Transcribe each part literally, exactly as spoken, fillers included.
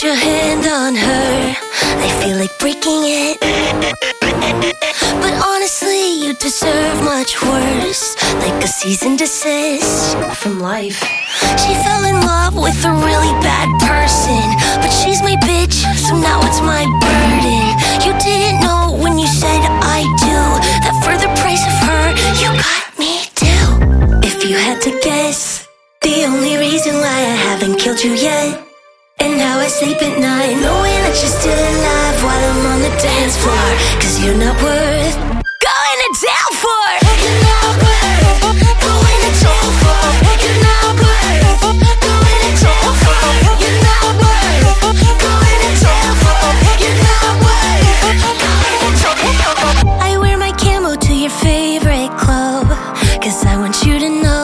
your hand on her, I feel like breaking it. But honestly, you deserve much worse, like a cease and desist from life. She fell in love with a really bad person, but she's my bitch, so now it's my burden. You didn't know when you said I do, that for the price of her, you got me too. If you had to guess, the only reason why I haven't killed you yet. And now I sleep at night knowing that you're still alive while I'm on the dance floor. Cause you're not worth going to jail for. You're not worth going to jail for. You're not worth going to jail for. You're not worth going to jail for. You're not worth going to jail for. I wear my camo to your favorite club, cause I want you to know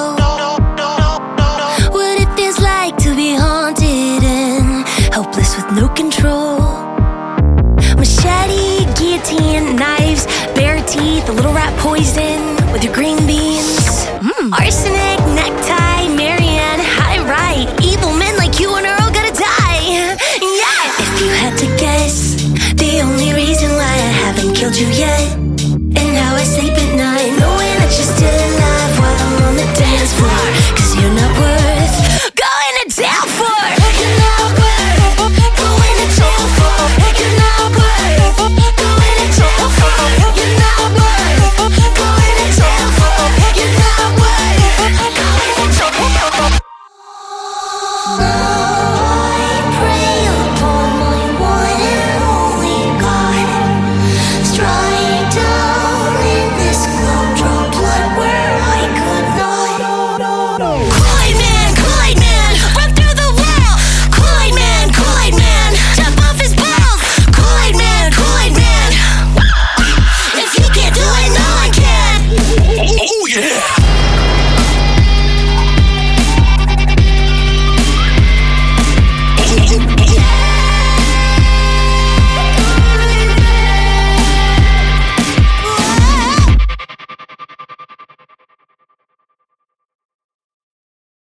what it feels like to be haunted and helpless with no control. Machete, guillotine, knives, bare teeth, a little rat poison with your green beans. Mm. Arsenic, necktie, Marianne, high right. Evil men like you and her all gotta die. Yeah. If you had to guess, the only reason why I haven't killed you yet. And now I sleep at night knowing that you're still alive while I'm on the dance floor. Cause you're not worth